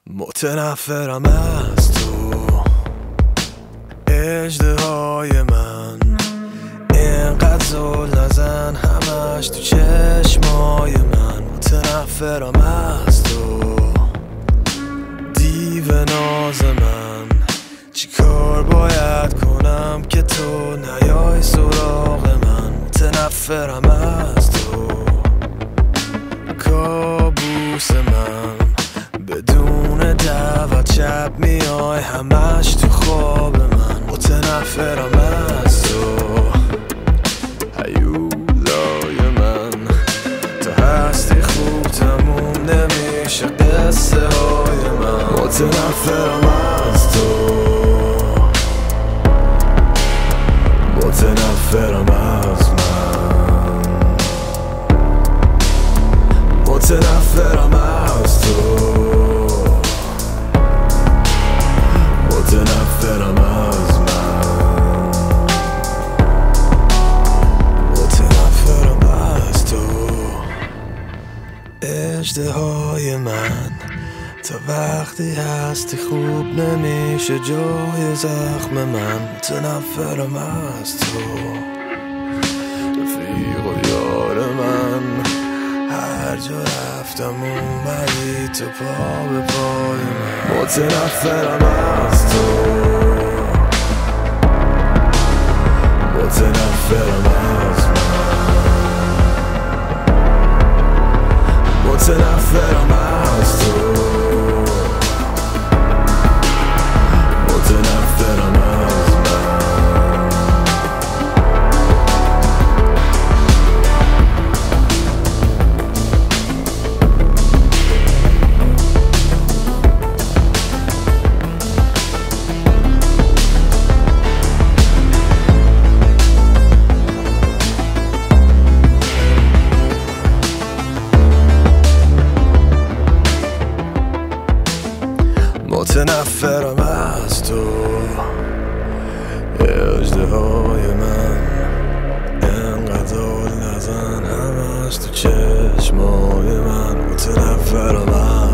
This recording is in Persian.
متنفرم از تو اژدهای من، اینقدر زل نزن همش تو چشمای من. متنفرم از تو دیو ناز من، چی کار باید کنم که تو نیای سراغ من. متنفرم از تو کابوس من، بدون دعوت شب میای همش تو خواب من. متنفرم از تو هیولای من، تو هستی خوب تموم نمیشه قصه های من. متنفرم از تو، متنفرم از من، متنفرم از تو، متنفرم از من، متنفرم از تو اژدهای من. تا وقتی هستی خوب نمیشه جای زخم من. متنفرم از تو رفیق و یار من، هر جا رفتم اومدی تو پا به پای من. متنفرم از تو، متنفرم از من، متنفرم از تو، متنفرم از من. متنفرم از تو اژدهای من، اینقدر زل نزن همش تو چشمای من. متنفرم از